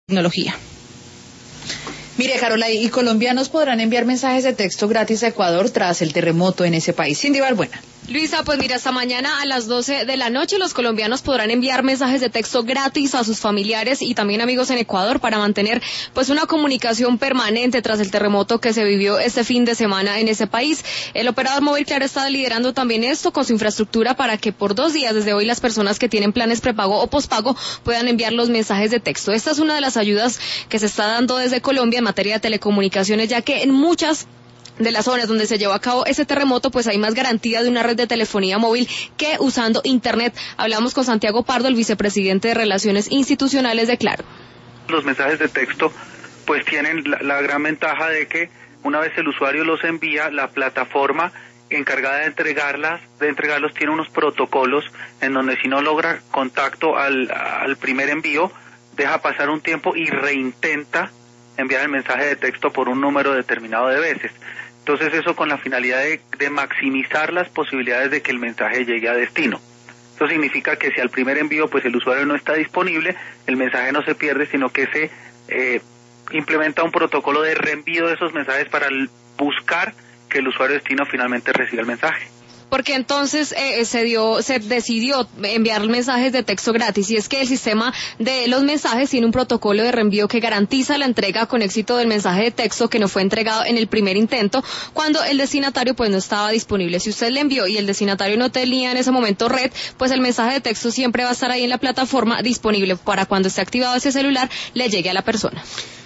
tecnología. Mire, Carola, y colombianos podrán enviar mensajes de texto gratis a Ecuador tras el terremoto en ese país. Cindy Balbuena. Luisa, pues mira, esta mañana a las 12 de la noche los colombianos podrán enviar mensajes de texto gratis a sus familiares y también amigos en Ecuador para mantener pues una comunicación permanente tras el terremoto que se vivió este fin de semana en ese país. El operador móvil Claro está liderando también esto con su infraestructura para que por 2 días desde hoy las personas que tienen planes prepago o pospago puedan enviar los mensajes de texto. Esta es una de las ayudas que se está dando desde Colombia en materia de telecomunicaciones, ya que en muchas de las zonas donde se llevó a cabo ese terremoto, pues hay más garantía de una red de telefonía móvil que usando Internet. Hablamos con Santiago Pardo, el vicepresidente de Relaciones Institucionales de Claro. Los mensajes de texto pues tienen la gran ventaja de que una vez el usuario los envía, la plataforma encargada de entregarlos tiene unos protocolos en donde si no logra contacto al primer envío, deja pasar un tiempo y reintenta enviar el mensaje de texto por un número determinado de veces. Entonces eso con la finalidad de maximizar las posibilidades de que el mensaje llegue a destino. Eso significa que si al primer envío pues el usuario no está disponible, el mensaje no se pierde, sino que se implementa un protocolo de reenvío de esos mensajes para buscar que el usuario destino finalmente reciba el mensaje. Porque entonces se decidió enviar mensajes de texto gratis, y es que el sistema de los mensajes tiene un protocolo de reenvío que garantiza la entrega con éxito del mensaje de texto que no fue entregado en el primer intento cuando el destinatario pues no estaba disponible. Si usted le envió y el destinatario no tenía en ese momento red, pues el mensaje de texto siempre va a estar ahí en la plataforma disponible para cuando esté activado ese celular le llegue a la persona.